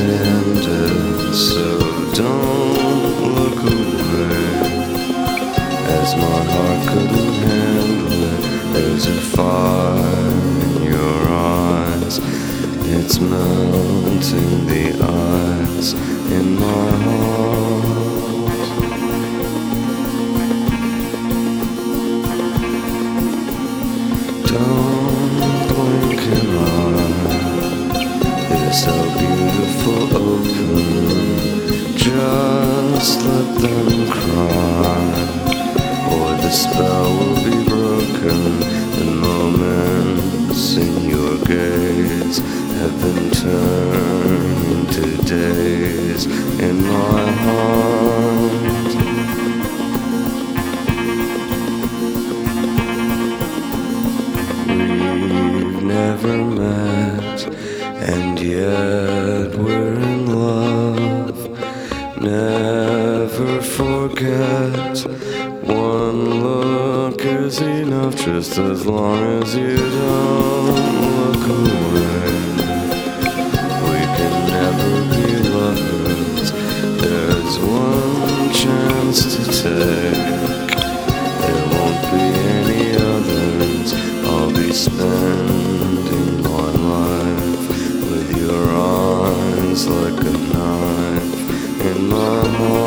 ended, so don't look away. As my heart couldn't handle it, there's a fire in your eyes. It's melting the ice in my heart. Don't blink an eye. It's so beautiful open. Just let them cry, or the spell will be broken. The moments in your gaze have been turned into days in my heart. We've never met, and yet we're in love. Never forget, one look is enough, just as long as you don't look away. We can never be lovers, there's one chance to take. There won't be any others, I'll be spending my life with your eyes like a knife in my heart.